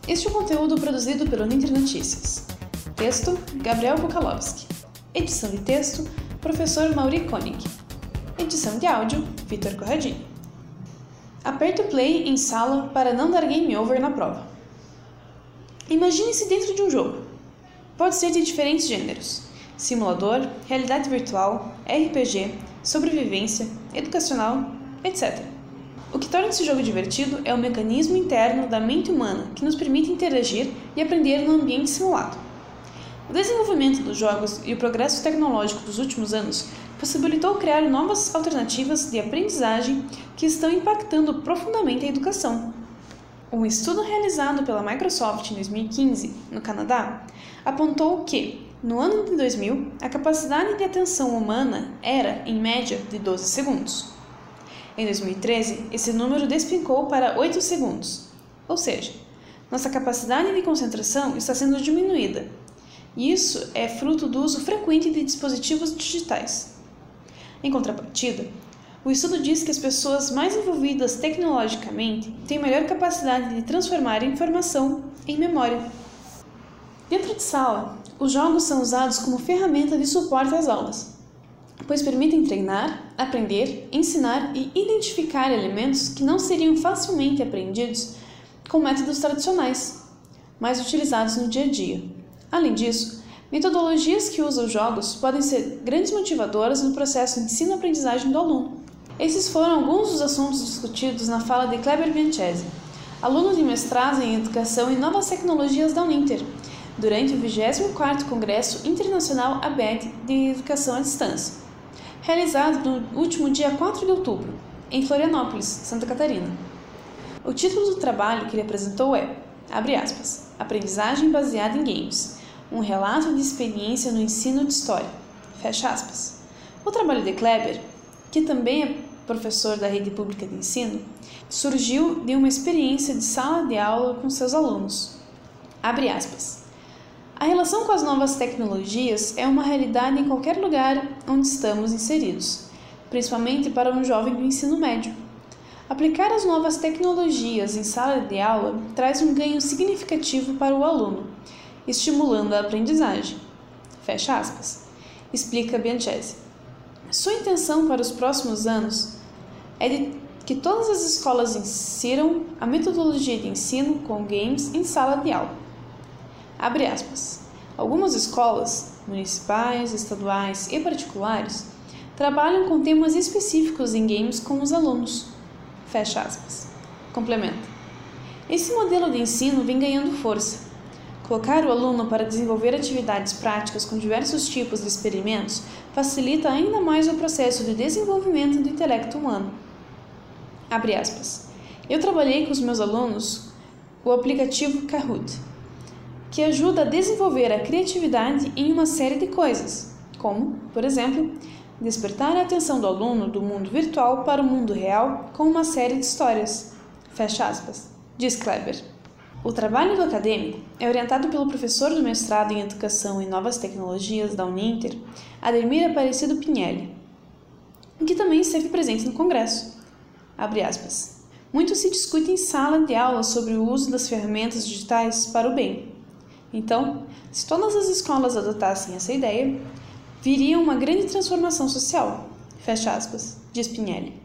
Este é o conteúdo produzido pelo Ninter Notícias. Texto, Gabriel Bukalowski. Edição de texto, professor Mauri Koenig. Edição de áudio, Vitor Corradini. Aperte o play em sala para não dar game over na prova. Imagine-se dentro de um jogo. Pode ser de diferentes gêneros: simulador, realidade virtual, RPG, sobrevivência, educacional, etc. O que torna esse jogo divertido é o mecanismo interno da mente humana que nos permite interagir e aprender no ambiente simulado. O desenvolvimento dos jogos e o progresso tecnológico dos últimos anos possibilitou criar novas alternativas de aprendizagem que estão impactando profundamente a educação. Um estudo realizado pela Microsoft em 2015, no Canadá, apontou que, no ano de 2000, a capacidade de atenção humana era, em média, de 12 segundos. Em 2013, esse número despencou para 8 segundos, ou seja, nossa capacidade de concentração está sendo diminuída. E isso é fruto do uso frequente de dispositivos digitais. Em contrapartida, o estudo diz que as pessoas mais envolvidas tecnologicamente têm maior capacidade de transformar informação em memória. Dentro de sala, os jogos são usados como ferramenta de suporte às aulas, pois permitem treinar, aprender, ensinar e identificar elementos que não seriam facilmente aprendidos com métodos tradicionais, mas utilizados no dia a dia. Além disso, metodologias que usam jogos podem ser grandes motivadoras no processo de ensino-aprendizagem do aluno. Esses foram alguns dos assuntos discutidos na fala de Kleber Bianchesi, aluno de mestrado em Educação e Novas Tecnologias da Uninter, durante o 24º Congresso Internacional ABED de Educação à Distância, realizado no último dia 4 de outubro, em Florianópolis, Santa Catarina. O título do trabalho que ele apresentou é, abre aspas, Aprendizagem baseada em games, um relato de experiência no ensino de história, fecha aspas. O trabalho de Kleber, que também é professor da rede pública de ensino, surgiu de uma experiência de sala de aula com seus alunos. Abre aspas. A relação com as novas tecnologias é uma realidade em qualquer lugar onde estamos inseridos, principalmente para um jovem do ensino médio. Aplicar as novas tecnologias em sala de aula traz um ganho significativo para o aluno, estimulando a aprendizagem. Fecha aspas. Explica Bianchesi. Sua intenção para os próximos anos é de que todas as escolas insiram a metodologia de ensino com games em sala de aula. Abre aspas. Algumas escolas, municipais, estaduais e particulares, trabalham com temas específicos em games com os alunos. Fecha aspas. Complementa. Esse modelo de ensino vem ganhando força. Colocar o aluno para desenvolver atividades práticas com diversos tipos de experimentos facilita ainda mais o processo de desenvolvimento do intelecto humano. Abre aspas. Eu trabalhei com os meus alunos o aplicativo Kahoot, que ajuda a desenvolver a criatividade em uma série de coisas, como, por exemplo, despertar a atenção do aluno do mundo virtual para o mundo real com uma série de histórias. Fecha aspas. Diz Kleber. O trabalho do acadêmico é orientado pelo professor do mestrado em Educação e Novas Tecnologias da Uninter, Ademir Aparecido Pinelli, que também esteve presente no Congresso. Abre aspas. Muito se discute em sala de aula sobre o uso das ferramentas digitais para o bem. Então, se todas as escolas adotassem essa ideia, viria uma grande transformação social. Fecha aspas, diz Pinelli.